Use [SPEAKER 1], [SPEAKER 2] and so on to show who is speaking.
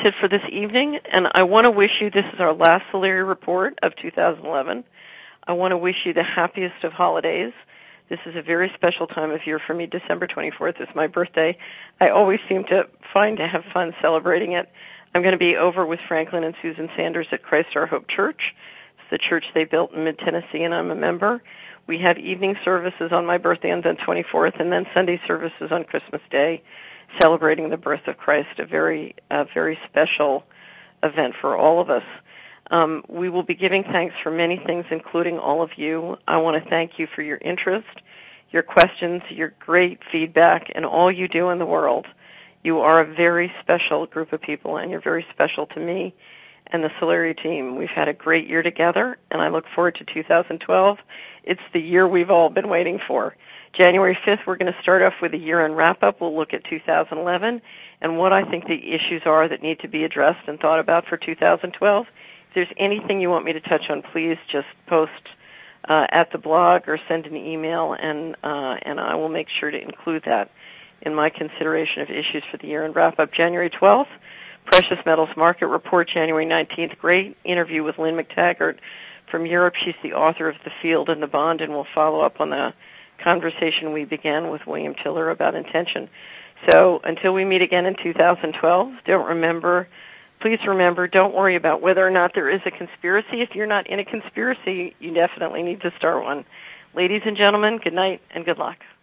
[SPEAKER 1] it for this evening, and I want to wish you, this is our last Solari report of 2011. I want to wish you the happiest of holidays. This is a very special time of year for me. December 24th is my birthday. I always seem to have fun celebrating it. I'm going to be over with Franklin and Susan Sanders at Christ Our Hope Church. It's the church they built in mid-Tennessee, and I'm a member. We have evening services on my birthday on the 24th, and then Sunday services on Christmas Day, celebrating the birth of Christ, a very special event for all of us. We will be giving thanks for many things, including all of you. I want to thank you for your interest, your questions, your great feedback, and all you do in the world. You are a very special group of people, and you're very special to me and the Solari team. We've had a great year together, and I look forward to 2012. It's the year we've all been waiting for. January 5th, we're going to start off with a year-end wrap-up. We'll look at 2011 and what I think the issues are that need to be addressed and thought about for 2012. If there's anything you want me to touch on, please just post at the blog or send an email, and I will make sure to include that in my consideration of issues for the year-end wrap-up. January 12th, Precious Metals Market Report. January 19th, great interview with Lynn McTaggart from Europe. She's the author of The Field and the Bond, and we'll follow up on the conversation we began with William Tiller about intention. So until we meet again in 2012, please remember, don't worry about whether or not there is a conspiracy. If you're not in a conspiracy, you definitely need to start one. Ladies and gentlemen, good night and good luck.